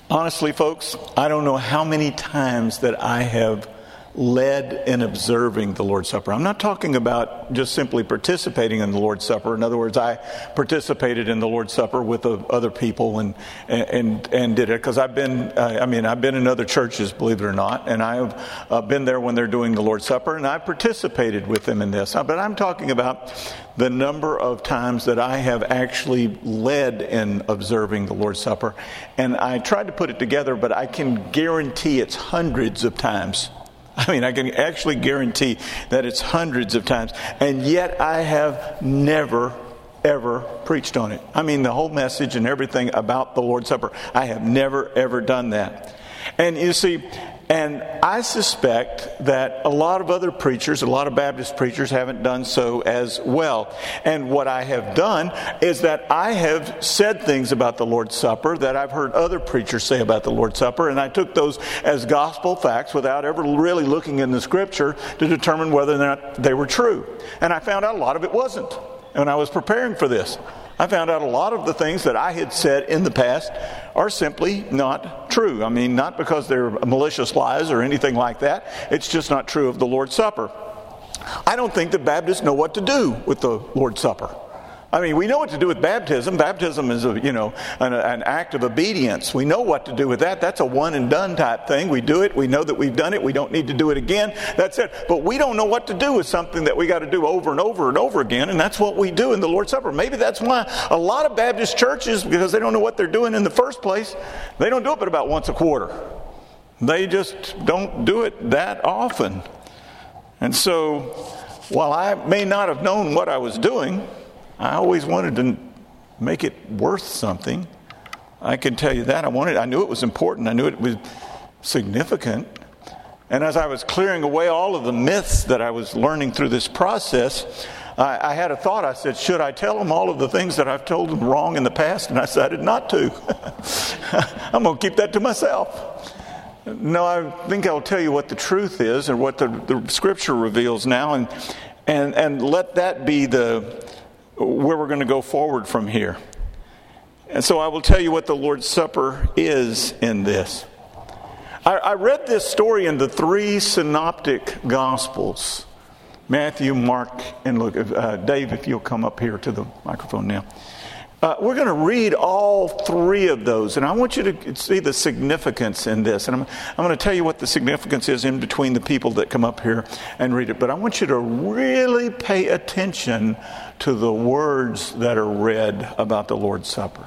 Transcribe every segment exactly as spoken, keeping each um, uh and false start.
Honestly, folks, I don't know how many times that I have led in observing the Lord's Supper. I'm not talking about just simply participating in the Lord's Supper. In other words, I participated in the Lord's Supper with uh, other people and and and did it because I've been. Uh, I mean, I've been in other churches, believe it or not, and I've uh, been there when they're doing the Lord's Supper, and I participated with them in this. But I'm talking about the number of times that I have actually led in observing the Lord's Supper, and I tried to put it together, but I can guarantee it's hundreds of times. I mean, I can actually guarantee that it's hundreds of times. And yet I have never, ever preached on it. I mean, the whole message and everything about the Lord's Supper, I have never, ever done that. And you see, and I suspect that a lot of other preachers, a lot of Baptist preachers haven't done so as well. And what I have done is that I have said things about the Lord's Supper that I've heard other preachers say about the Lord's Supper, and I took those as gospel facts without ever really looking in the Scripture to determine whether or not they were true. And I found out a lot of it wasn't. When I was preparing for this, I found out a lot of the things that I had said in the past are simply not true. I mean, not because they're malicious lies or anything like that. It's just not true of the Lord's Supper. I don't think that Baptists know what to do with the Lord's Supper. I mean, we know what to do with baptism. Baptism is, a, you know, an, an act of obedience. We know what to do with that. That's a one and done type thing. We do it. We know that we've done it. We don't need to do it again. That's it. But we don't know what to do with something that we got to do over and over and over again. And that's what we do in the Lord's Supper. Maybe that's why a lot of Baptist churches, because they don't know what they're doing in the first place, they don't do it but about once a quarter. They just don't do it that often. And so, while I may not have known what I was doing, I always wanted to make it worth something. I can tell you that. I wanted. I knew it was important. I knew it was significant. And as I was clearing away all of the myths that I was learning through this process, I, I had a thought. I said, should I tell them all of the things that I've told them wrong in the past? And I decided not to. I'm going to keep that to myself. No, I think I'll tell you what the truth is and what the, the Scripture reveals now, and and and let that be the where we're going to go forward from here. And so I will tell you what the Lord's Supper is in this. I, I read this story in the three synoptic Gospels. Matthew, Mark, and Luke. Uh, Dave, if you'll come up here to the microphone now. Uh, we're going to read all three of those, and I want you to see the significance in this. And I'm, I'm going to tell you what the significance is in between the people that come up here and read it. But I want you to really pay attention to the words that are read about the Lord's Supper.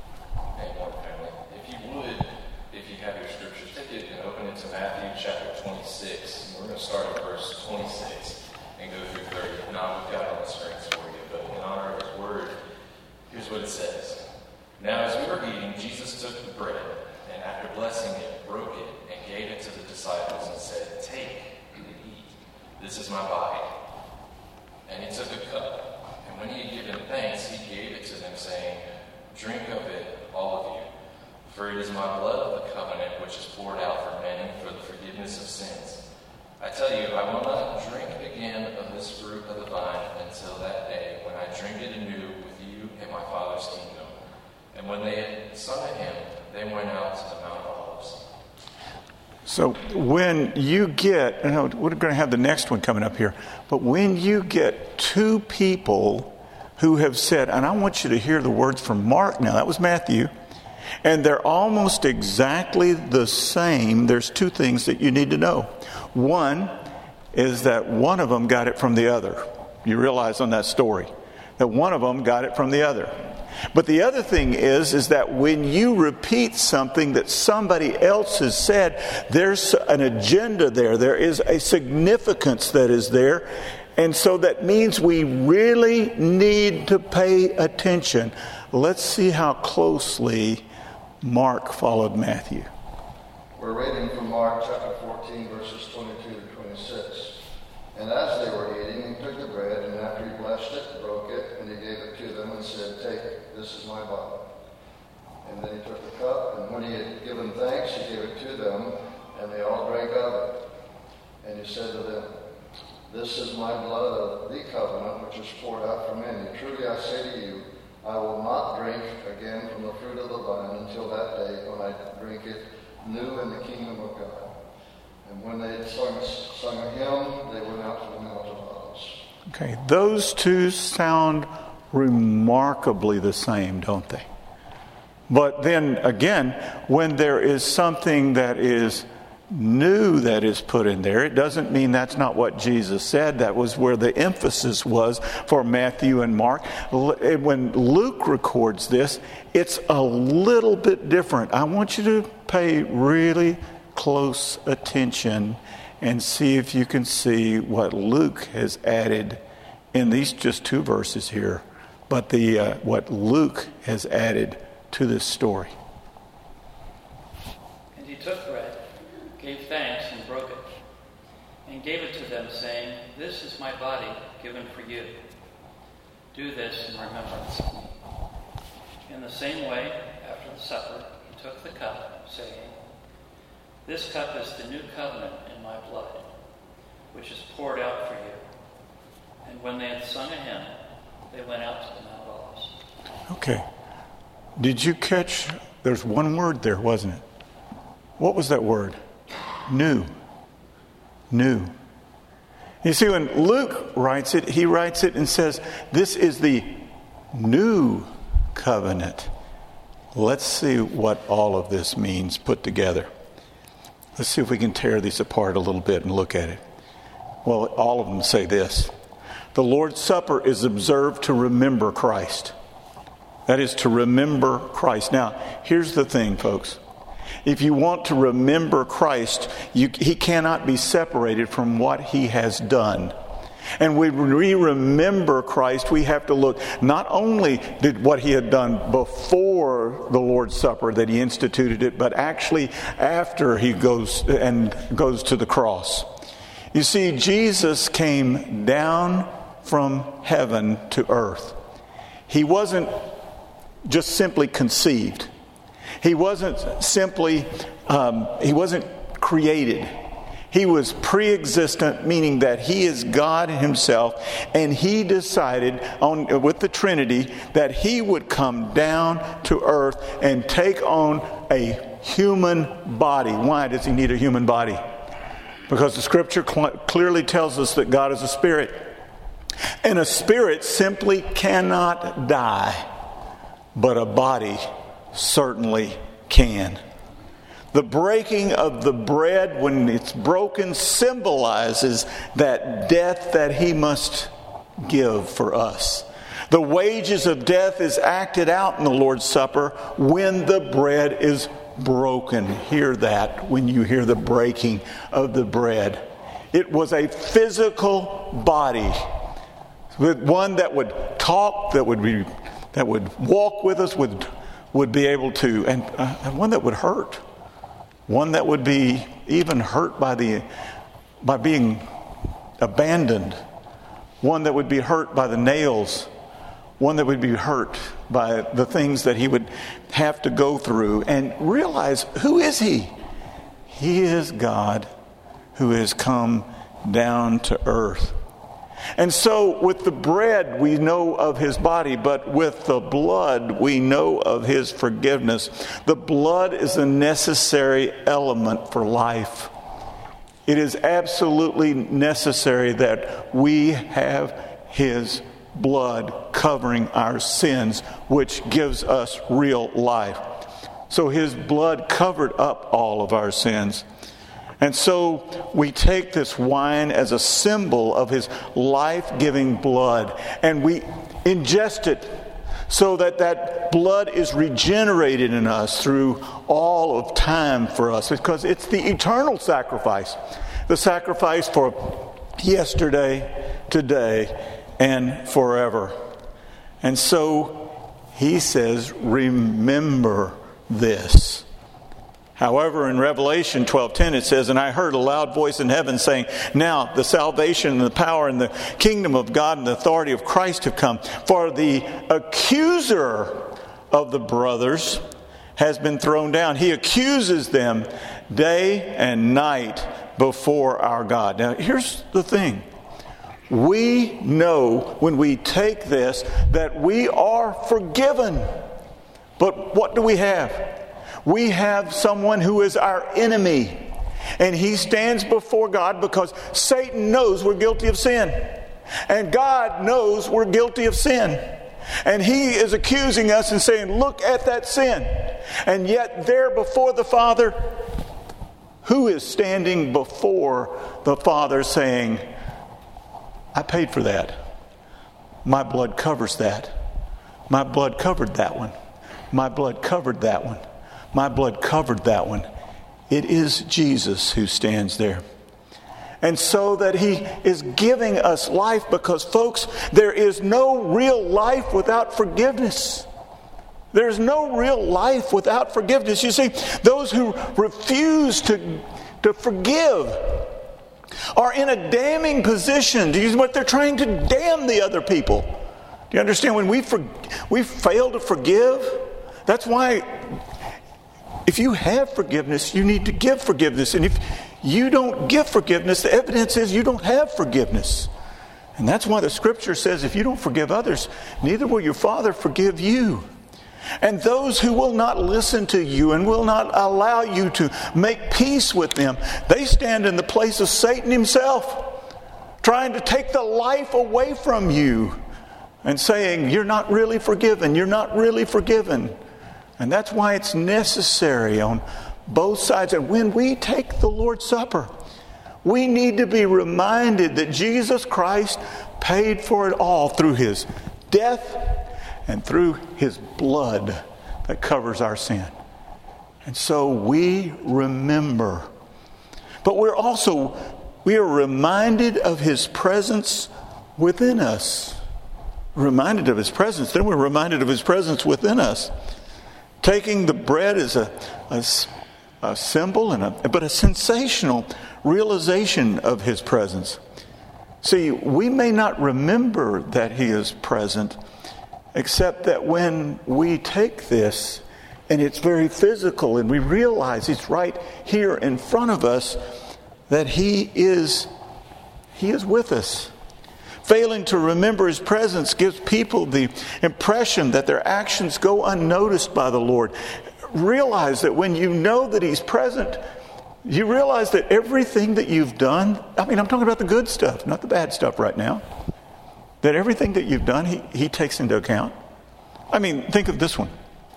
If you would, if you have your scriptures, take it and open it to Matthew chapter twenty-six. We're going to start at verse twenty-six and go through thirty. Now we've got it on the screens for you, but in honor of His word, here's what it says. Now as we were eating, Jesus took the bread, and after blessing it, broke it, and gave it to the disciples and said, "Take and eat. This is my body." And He took a cup, and when He had given thanks, He gave it to them, saying, "Drink of it, all of you, for it is my blood of the covenant, which is poured out for many for the forgiveness of sins. I tell you, I will not drink again of this fruit of the vine until that day when I drink it anew with you in my Father's kingdom." And when they had sung a hymn, they went out to the Mount of Olives. So when you get, you know, we're going to have the next one coming up here, but when you get two people who have said, and I want you to hear the words from Mark now, that was Matthew, and they're almost exactly the same. There's two things that you need to know. One is that one of them got it from the other. You realize on that story that one of them got it from the other. But the other thing is, is that when you repeat something that somebody else has said, there's an agenda there. There is a significance that is there. And so that means we really need to pay attention. Let's see how closely Mark followed Matthew. We're reading from Mark chapter fourteen, verses twenty-two to twenty-six. And as they were eating, He took the bread, and after He blessed it, broke it, and He gave it to them and said, "Take, this is my body." And then He took the cup, and when He had given thanks, He gave it to them, and they all drank of it. And He said to them, "This is my blood of the covenant, which is poured out for many. Truly I say to you, I will not drink again from the fruit of the vine until that day when I drink it new in the kingdom of God. And when they had sung, sung a hymn, they went out to the Mount of Olives. Okay, those two sound remarkably the same, don't they? But then again, when there is something that is new that is put in there, it doesn't mean that's not what Jesus said. That was where the emphasis was for Matthew and Mark. When Luke records this, it's a little bit different. I want you to pay really close attention and see if you can see what Luke has added in these just two verses here, but the uh, what Luke has added to this story. And he took bread, gave thanks, and broke it, and gave it to them, saying, "This is my body given for you. Do this in remembrance of me." In the same way, after the supper, he took the cup, saying, "This cup is the new covenant in my blood, which is poured out for you." And when they had sung a hymn, they went out to the Mount of Olives. Okay. Did you catch, there's one word there, wasn't it? What was that word? New. New. You see, when Luke writes it, he writes it and says, this is the new covenant. Let's see what all of this means put together. Let's see if we can tear these apart a little bit and look at it. Well, all of them say this. The Lord's Supper is observed to remember Christ. That is to remember Christ. Now, here's the thing, folks. If you want to remember Christ, you, he cannot be separated from what he has done. And when we remember Christ, we have to look not only did what he had done before the Lord's Supper that he instituted it, but actually after he goes and goes to the cross. You see, Jesus came down from heaven to earth. He wasn't just simply conceived. He wasn't simply, um, he wasn't created. He was pre-existent, meaning that he is God himself, and he decided on with the Trinity that he would come down to earth and take on a human body. Why does he need a human body? Because the scripture cl- clearly tells us that God is a spirit. And a spirit simply cannot die, but a body certainly can. The breaking of the bread, when it's broken, symbolizes that death that he must give for us. The wages of death is acted out in the Lord's Supper when the bread is broken. Hear that when you hear the breaking of the bread. It was a physical body, with one that would talk, that would be, that would walk with us, would would be able to, and, uh, and one that would hurt, one that would be even hurt by the by being abandoned, one that would be hurt by the nails, one that would be hurt by the things that he would have to go through. And realize, who is he? He is God who has come down to earth. And so with the bread we know of his body, but with the blood we know of his forgiveness. The blood is a necessary element for life. It is absolutely necessary that we have his blood covering our sins, which gives us real life. So his blood covered up all of our sins. And so we take this wine as a symbol of his life-giving blood, and we ingest it so that that blood is regenerated in us through all of time for us, because it's the eternal sacrifice, the sacrifice for yesterday, today, and forever. And so he says, remember this. However, in Revelation twelve ten it says, "And I heard a loud voice in heaven saying, Now the salvation and the power and the kingdom of God and the authority of Christ have come. For the accuser of the brothers has been thrown down. He accuses them day and night before our God." Now, here's the thing. we know when we take this that we are forgiven. But what do we have? We have someone who is our enemy. And he stands before God because Satan knows we're guilty of sin. And God knows we're guilty of sin. And he is accusing us and saying, look at that sin. And yet there before the Father, who is standing before the Father saying, I paid for that. My blood covers that. My blood covered that one. My blood covered that one. My blood covered that one. It is Jesus who stands there. And so that he is giving us life because, folks, there is no real life without forgiveness. There's no real life without forgiveness. You see, those who refuse to, to forgive are in a damning position. Do you know what they're trying to damn the other people? Do you understand? When we for, we fail to forgive, that's why if you have forgiveness, you need to give forgiveness. And if you don't give forgiveness, the evidence is you don't have forgiveness. And that's why the scripture says if you don't forgive others, neither will your Father forgive you. And those who will not listen to you and will not allow you to make peace with them, they stand in the place of Satan himself, trying to take the life away from you and saying, you're not really forgiven, you're not really forgiven. And that's why it's necessary on both sides. And when we take the Lord's Supper, we need to be reminded that Jesus Christ paid for it all through his death and through his blood that covers our sin. And so we remember. But we're also, we are reminded of his presence within us. Reminded of his presence. Then we're reminded of his presence within us. Taking the bread is a, a, a symbol, and a, but a sensational realization of his presence. See, we may not remember that he is present, except that when we take this, and it's very physical, and we realize it's right here in front of us, that he is, he is with us. Failing to remember his presence gives people the impression that their actions go unnoticed by the Lord. Realize that when you know that he's present, you realize that everything that you've done, I mean, I'm talking about the good stuff, not the bad stuff right now, that everything that you've done, he, he takes into account. I mean, think of this one.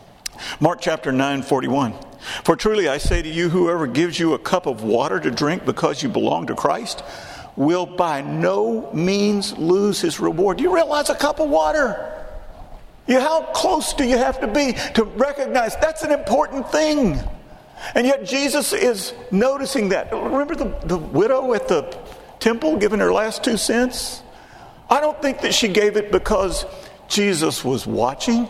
Mark chapter nine, forty-one. For truly I say to you, whoever gives you a cup of water to drink because you belong to Christ will by no means lose his reward. Do you realize a cup of water? You, how close do you have to be to recognize that's an important thing? And yet Jesus is noticing that. Remember the, the widow at the temple giving her last two cents? I don't think that she gave it because Jesus was watching,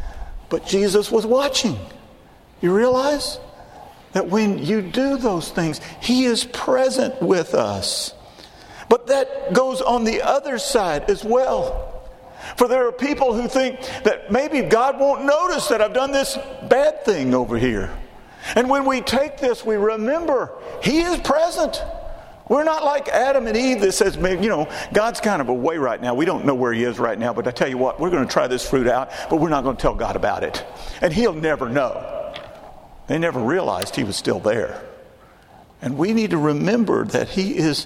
but Jesus was watching. You realize that when you do those things, he is present with us. But that goes on the other side as well. For there are people who think that maybe God won't notice that I've done this bad thing over here. And when we take this, we remember he is present. We're not like Adam and Eve that says, you know, God's kind of away right now. We don't know where he is right now. But I tell you what, we're going to try this fruit out, but we're not going to tell God about it. And he'll never know. They never realized he was still there. And we need to remember that he is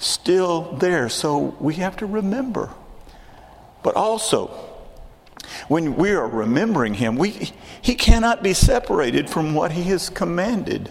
still there. So we have to remember. But also, when we are remembering him, we he cannot be separated from what he has commanded.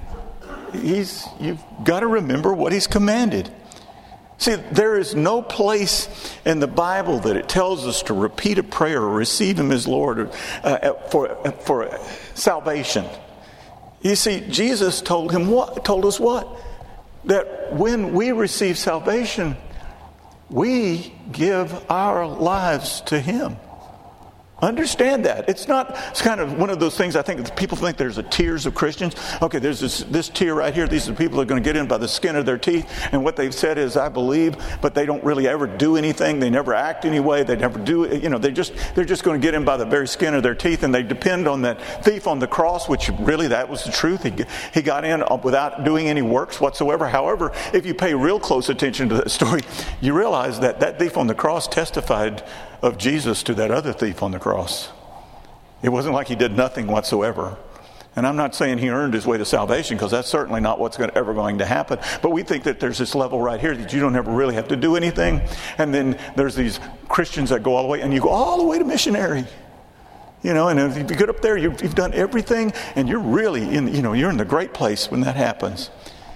He's you've got to remember what he's commanded. See, there is no place in the Bible that it tells us to repeat a prayer or receive him as Lord uh, for for salvation. You see, Jesus told him what told us what? That when we receive salvation, we give our lives to him. Understand that. It's not, it's kind of one of those things, I think people think there's a tiers of Christians. Okay, there's this, this tier right here. These are the people that are going to get in by the skin of their teeth. And what they've said is, I believe, but they don't really ever do anything. They never act anyway. They never do, you know, they just, they're just going to get in by the very skin of their teeth. And they depend on that thief on the cross, which really that was the truth. He, he got in without doing any works whatsoever. However, if you pay real close attention to that story, you realize that that thief on the cross testified of Jesus to that other thief on the cross. It wasn't like he did nothing whatsoever. And I'm not saying he earned his way to salvation, because that's certainly not what's going to, ever going to happen. But we think that there's this level right here that you don't ever really have to do anything. And then there's these Christians that go all the way, and you go all the way to missionary. You know, and if you get up there, you've, you've done everything, and you're really in, you know, you're in the great place when that happens.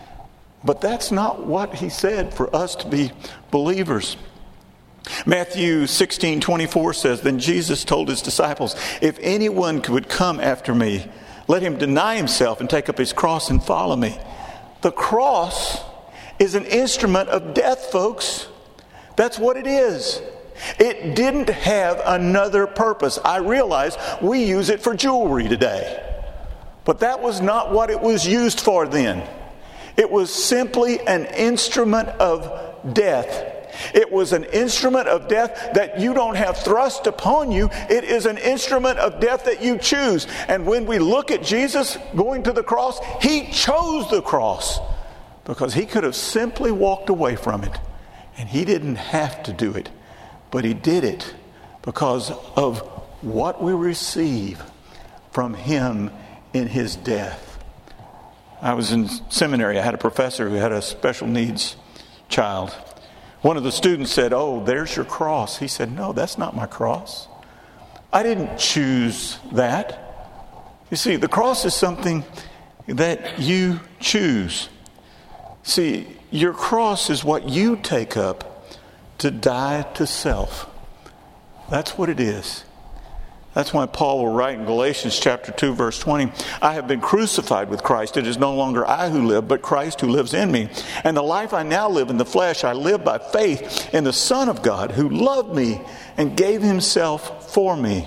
But that's not what he said for us to be believers. Matthew sixteen twenty-four says, Then Jesus told his disciples, If anyone would come after me, let him deny himself and take up his cross and follow me. The cross is an instrument of death, folks. That's what it is. It didn't have another purpose. I realize we use it for jewelry today, but that was not what it was used for then. It was simply an instrument of death. It was an instrument of death that you don't have thrust upon you. It is an instrument of death that you choose. And when we look at Jesus going to the cross, he chose the cross because he could have simply walked away from it. And he didn't have to do it. But he did it because of what we receive from him in his death. I was in seminary. I had a professor who had a special needs child. One of the students said, "Oh, there's your cross." He said, "No, that's not my cross. I didn't choose that." You see, the cross is something that you choose. See, your cross is what you take up to die to self. That's what it is. That's why Paul will write in Galatians chapter two, verse twenty, "I have been crucified with Christ. It is no longer I who live, but Christ who lives in me. And the life I now live in the flesh, I live by faith in the Son of God who loved me and gave himself for me."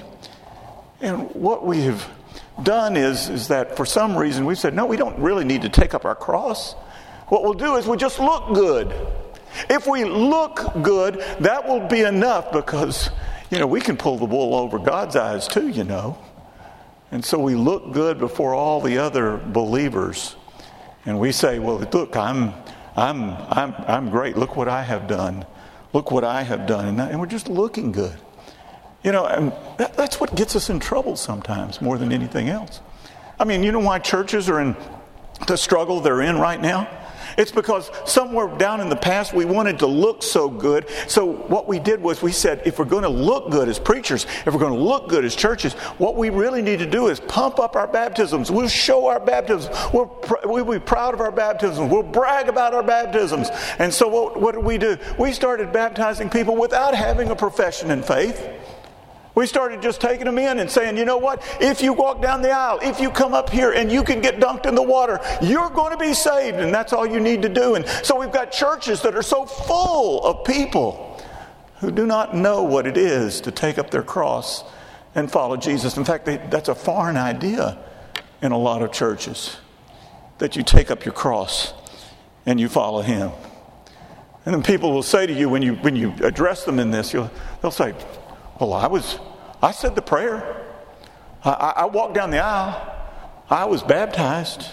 And what we have done is, is that for some reason we've said, no, we don't really need to take up our cross. What we'll do is we'll just look good. If we look good, that will be enough because, you know, we can pull the wool over God's eyes too, you know. And so we look good before all the other believers. And we say, well, look, I'm I'm I'm I'm great. Look what I have done. Look what I have done. And, that, and we're just looking good. You know, and that, that's what gets us in trouble sometimes more than anything else. I mean, you know why churches are in the struggle they're in right now? It's because somewhere down in the past we wanted to look so good. So what we did was we said, if we're going to look good as preachers, if we're going to look good as churches, what we really need to do is pump up our baptisms. We'll show our baptisms. We'll, pr- we'll be proud of our baptisms. We'll brag about our baptisms. And so what, what did we do? We started baptizing people without having a profession in faith. We started just taking them in and saying, you know what? If you walk down the aisle, if you come up here and you can get dunked in the water, you're going to be saved. And that's all you need to do. And so we've got churches that are so full of people who do not know what it is to take up their cross and follow Jesus. In fact, they, that's a foreign idea in a lot of churches, that you take up your cross and you follow him. And then people will say to you, when you when you address them in this, you'll, they'll say, well, I was, I said the prayer. I, I walked down the aisle. I was baptized.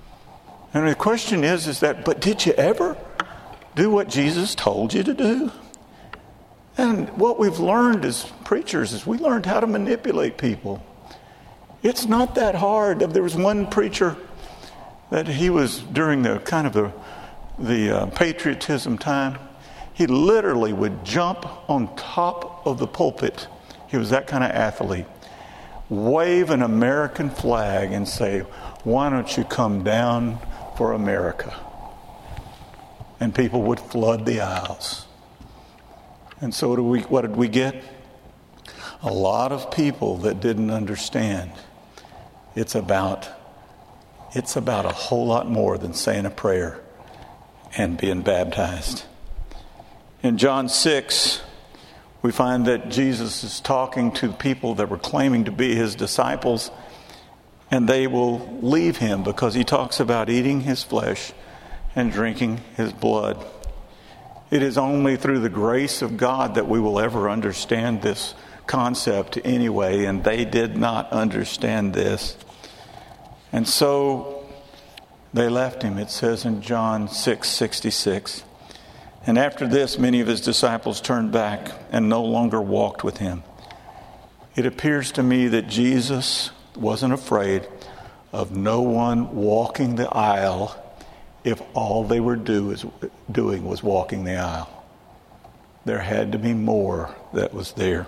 And the question is, is that, but did you ever do what Jesus told you to do? And what we've learned as preachers is we learned how to manipulate people. It's not that hard. There was one preacher that he was during the kind of the, the uh, patriotism time. He literally would jump on top of the pulpit. He was that kind of athlete. Wave an American flag and say, why don't you come down for America? And people would flood the aisles. And so what did we, what did we get? A lot of people that didn't understand. It's about, it's about a whole lot more than saying a prayer and being baptized. In John six, We find that Jesus is talking to people that were claiming to be his disciples, and they will leave him because he talks about eating his flesh and drinking his blood. It is only through the grace of God that we will ever understand this concept anyway, and they did not understand this. And so they left him, it says in John six sixty-six. And after this, many of his disciples turned back and no longer walked with him. It appears to me that Jesus wasn't afraid of no one walking the aisle if all they were do is, doing was walking the aisle. There had to be more that was there.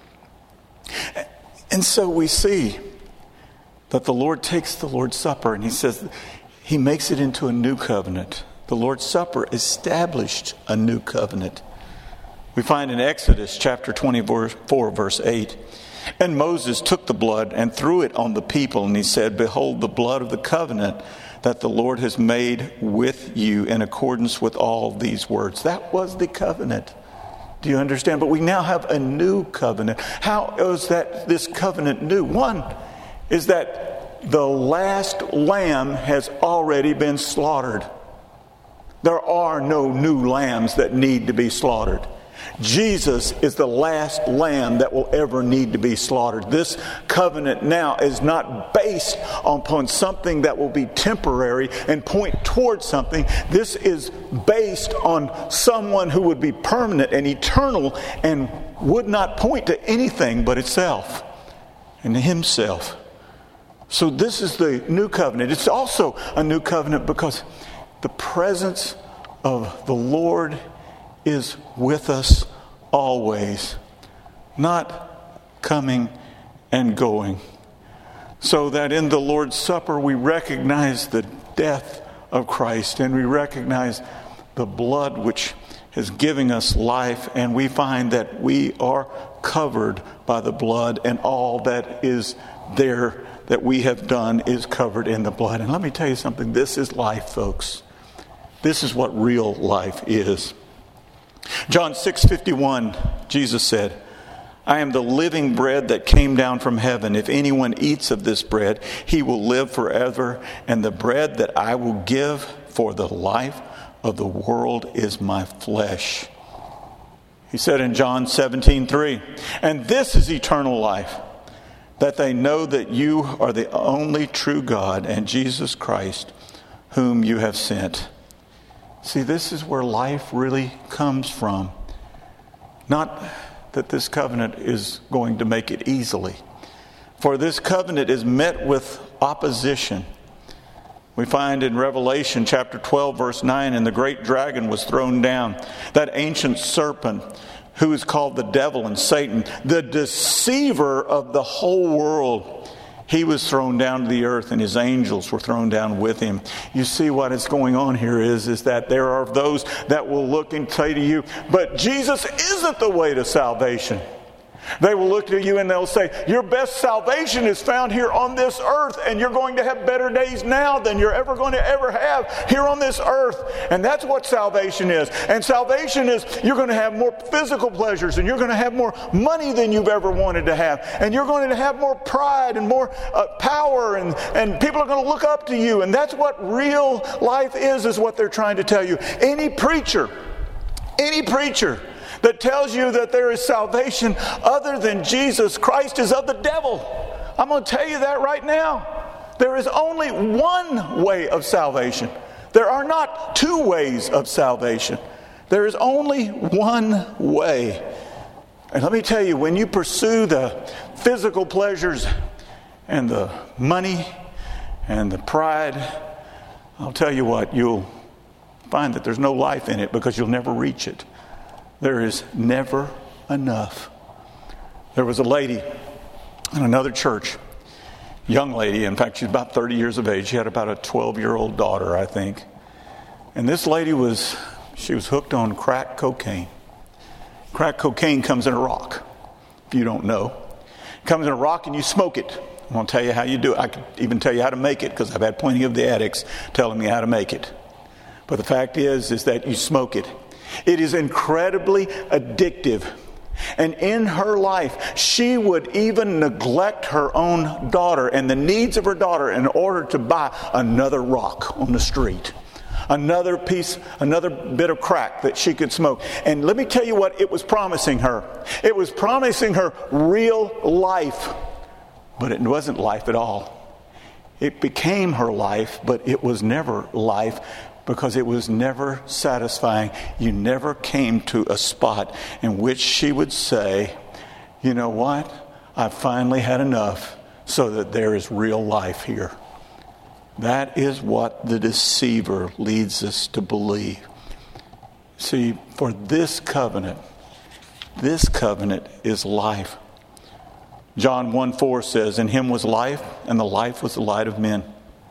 And so we see that the Lord takes the Lord's Supper and he says he makes it into a new covenant. The Lord's Supper established a new covenant. We find in Exodus chapter twenty-four, verse eight, and Moses took the blood and threw it on the people, and he said, behold, the blood of the covenant that the Lord has made with you in accordance with all these words. That was the covenant. Do you understand? But we now have a new covenant. How is that this covenant new? One is that the last lamb has already been slaughtered. There are no new lambs that need to be slaughtered. Jesus is the last lamb that will ever need to be slaughtered. This covenant now is not based upon something that will be temporary and point towards something. This is based on someone who would be permanent and eternal and would not point to anything but itself and himself. So this is the new covenant. It's also a new covenant because the presence of the Lord is with us always, not coming and going. So that in the Lord's Supper we recognize the death of Christ and we recognize the blood which is giving us life, and we find that we are covered by the blood, and all that is there that we have done is covered in the blood. And let me tell you something, this is life, folks. This is what real life is. John six fifty-one, Jesus said, I am the living bread that came down from heaven. If anyone eats of this bread, he will live forever. And the bread that I will give for the life of the world is my flesh. He said in John seventeen three, and this is eternal life, that they know that you are the only true God and Jesus Christ, whom you have sent. See, this is where life really comes from. Not that this covenant is going to make it easily. For this covenant is met with opposition. We find in Revelation chapter twelve, verse nine, and the great dragon was thrown down, that ancient serpent who is called the devil and Satan, the deceiver of the whole world. He was thrown down to the earth, and his angels were thrown down with him. You see what is going on here is, is that there are those that will look and say to you, but Jesus isn't the way to salvation. They will look to you and they'll say, your best salvation is found here on this earth, and you're going to have better days now than you're ever going to ever have here on this earth. And that's what salvation is. And salvation is you're going to have more physical pleasures, and you're going to have more money than you've ever wanted to have. And you're going to have more pride and more uh, power, and, and people are going to look up to you. And that's what real life is, is what they're trying to tell you. Any preacher, any preacher that tells you that there is salvation other than Jesus Christ is of the devil. I'm going to tell you that right now. There is only one way of salvation. There are not two ways of salvation. There is only one way. And let me tell you, when you pursue the physical pleasures and the money and the pride, I'll tell you what, you'll find that there's no life in it because you'll never reach it. There is never enough. There was a lady in another church, young lady, in fact she's about thirty years of age. She had about a twelve-year-old daughter, I think. And this lady was, she was hooked on crack cocaine. Crack cocaine comes in a rock, if you don't know. It comes in a rock and you smoke it. I'm going to tell you how you do it. I can even tell you how to make it because I've had plenty of the addicts telling me how to make it. But the fact is, is that you smoke it. It is incredibly addictive. And in her life, she would even neglect her own daughter and the needs of her daughter in order to buy another rock on the street. Another piece, another bit of crack that she could smoke. And let me tell you what it was promising her. It was promising her real life. But it wasn't life at all. It became her life, but it was never life because it was never satisfying. You never came to a spot in which she would say, you know what? I finally had enough so that there is real life here. That is what the deceiver leads us to believe. See, for this covenant, this covenant is life. John one four says, in him was life, and the life was the light of men.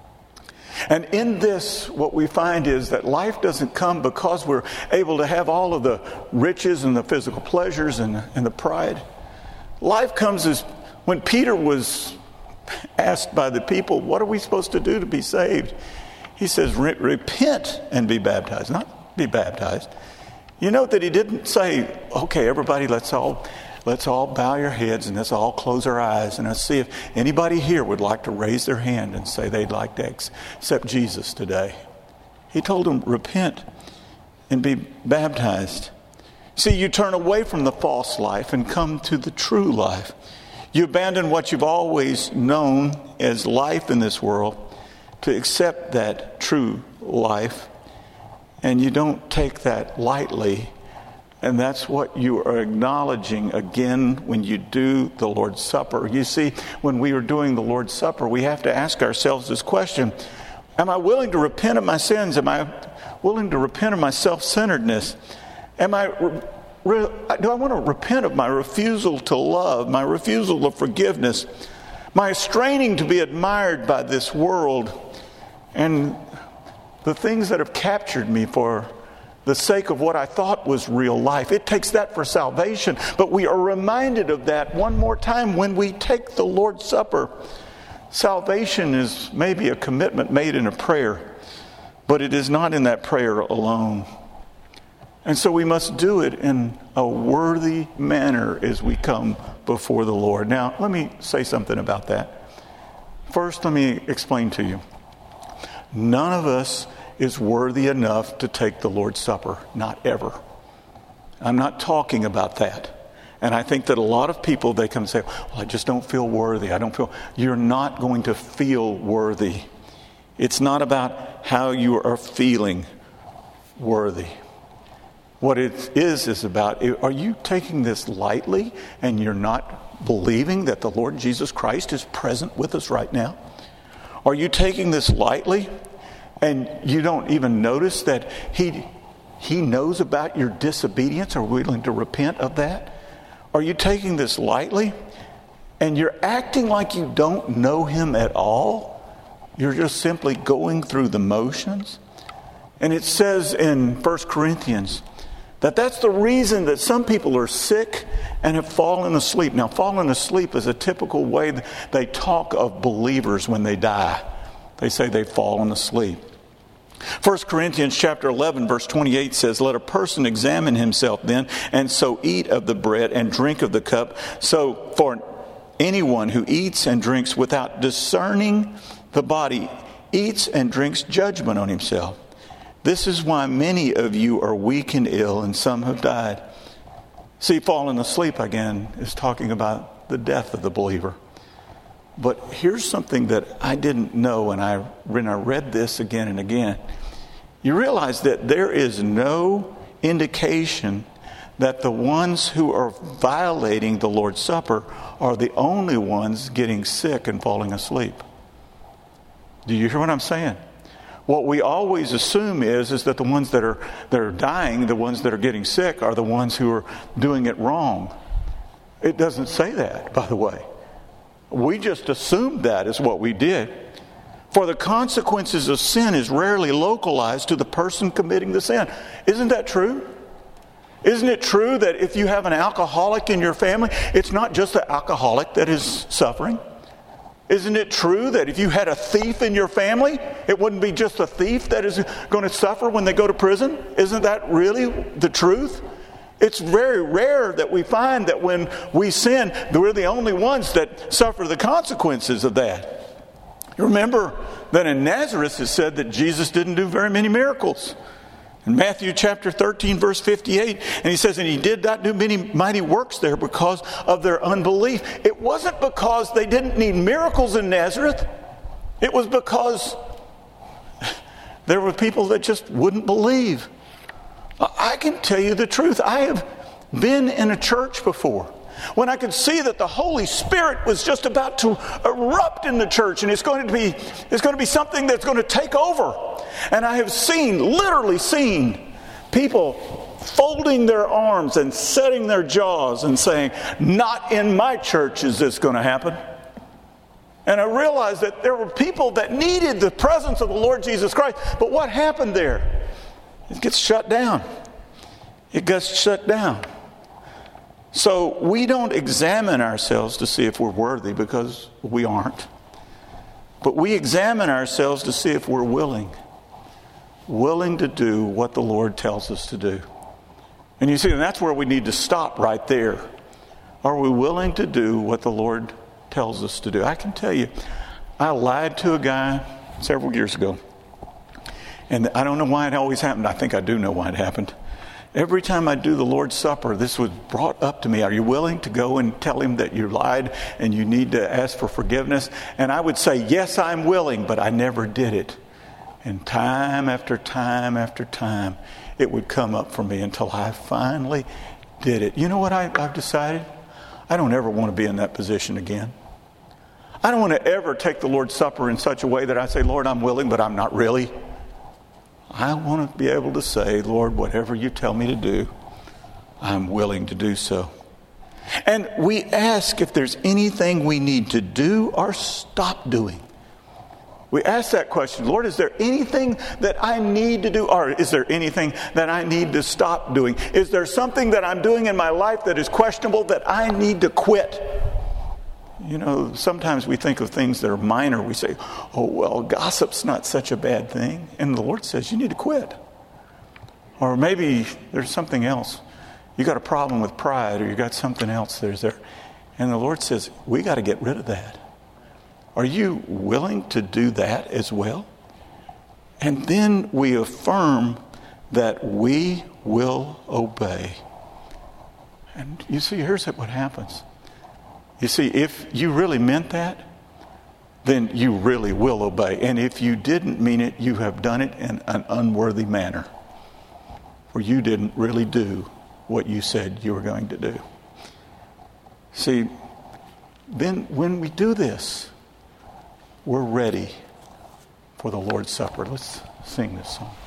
And in this, what we find is that life doesn't come because we're able to have all of the riches and the physical pleasures and, and the pride. Life comes as when Peter was asked by the people, what are we supposed to do to be saved? He says, repent and be baptized, not be baptized. You note that he didn't say, okay, everybody, let's all let's all bow your heads and let's all close our eyes and let's see if anybody here would like to raise their hand and say they'd like to accept Jesus today. He told them, repent and be baptized. See, you turn away from the false life and come to the true life. You abandon what you've always known as life in this world to accept that true life. And you don't take that lightly. And that's what you are acknowledging again when you do the Lord's Supper. You see, when we are doing the Lord's Supper, we have to ask ourselves this question. Am I willing to repent of my sins? Am I willing to repent of my self-centeredness? Am I... Re- Do I want to repent of my refusal to love, my refusal of forgiveness, my straining to be admired by this world, and the things that have captured me for the sake of what I thought was real life? It takes that for salvation, but we are reminded of that one more time when we take the Lord's Supper. Salvation is maybe a commitment made in a prayer, but it is not in that prayer alone. And so we must do it in a worthy manner as we come before the Lord. Now, let me say something about that. First, let me explain to you. None of us is worthy enough to take the Lord's Supper. Not ever. I'm not talking about that. And I think that a lot of people, they come and say, well, I just don't feel worthy. I don't feel... You're not going to feel worthy. It's not about how you are feeling worthy. What it is is about, are you taking this lightly and you're not believing that the Lord Jesus Christ is present with us right now? Are you taking this lightly and you don't even notice that He He knows about your disobedience or willing to repent of that? Are you taking this lightly and you're acting like you don't know Him at all? You're just simply going through the motions? And it says in First Corinthians that that's the reason that some people are sick and have fallen asleep. Now, falling asleep is a typical way they talk of believers when they die. They say they've fallen asleep. First Corinthians chapter eleven, verse twenty-eight says, let a person examine himself then, and so eat of the bread and drink of the cup. So for anyone who eats and drinks without discerning the body eats and drinks judgment on himself. This is why many of you are weak and ill, and some have died. See, falling asleep again is talking about the death of the believer. But here's something that I didn't know, and I, when I read this again and again. You realize that there is no indication that the ones who are violating the Lord's Supper are the only ones getting sick and falling asleep. Do you hear what I'm saying? What we always assume is, is that the ones that are that are dying, the ones that are getting sick, are the ones who are doing it wrong. It doesn't say that, by the way. We just assumed that is what we did. For the consequences of sin is rarely localized to the person committing the sin. Isn't that true? Isn't it true that if you have an alcoholic in your family, it's not just the alcoholic that is suffering? Isn't it true that if you had a thief in your family, it wouldn't be just a thief that is going to suffer when they go to prison? Isn't that really the truth? It's very rare that we find that when we sin, we're the only ones that suffer the consequences of that. Remember that in Nazareth it said that Jesus didn't do very many miracles. In Matthew chapter thirteen, verse fifty-eight, and he says, and he did not do many mighty works there because of their unbelief. It wasn't because they didn't need miracles in Nazareth. It was because there were people that just wouldn't believe. I can tell you the truth. I have been in a church before when I could see that the Holy Spirit was just about to erupt in the church, and it's going to be it's going to be something that's going to take over. And I have seen, literally seen, people folding their arms and setting their jaws and saying, not in my church is this going to happen. And I realized that there were people that needed the presence of the Lord Jesus Christ. But what happened there? It gets shut down. It gets shut down. So we don't examine ourselves to see if we're worthy, because we aren't. But we examine ourselves to see if we're willing. Willing to do what the Lord tells us to do. And you see, and that's where we need to stop right there. Are we willing to do what the Lord tells us to do? I can tell you, I lied to a guy several years ago. And I don't know why it always happened. I think I do know why it happened. Every time I do the Lord's Supper, this was brought up to me. Are you willing to go and tell him that you lied and you need to ask for forgiveness? And I would say, yes, I'm willing, but I never did it. And time after time after time, it would come up for me until I finally did it. You know what I, I've decided? I don't ever want to be in that position again. I don't want to ever take the Lord's Supper in such a way that I say, Lord, I'm willing, but I'm not really. I want to be able to say, Lord, whatever you tell me to do, I'm willing to do so. And we ask if there's anything we need to do or stop doing. We ask that question, Lord, is there anything that I need to do, or is there anything that I need to stop doing? Is there something that I'm doing in my life that is questionable that I need to quit? You know, sometimes we think of things that are minor. We say, oh, well, gossip's not such a bad thing. And the Lord says, you need to quit. Or maybe there's something else. You got a problem with pride, or you got something else there's there. And the Lord says, we got to get rid of that. Are you willing to do that as well? And then we affirm that we will obey. And you see, here's what happens. You see, if you really meant that, then you really will obey. And if you didn't mean it, you have done it in an unworthy manner, or you didn't really do what you said you were going to do. See, then when we do this, we're ready for the Lord's Supper. Let's sing this song.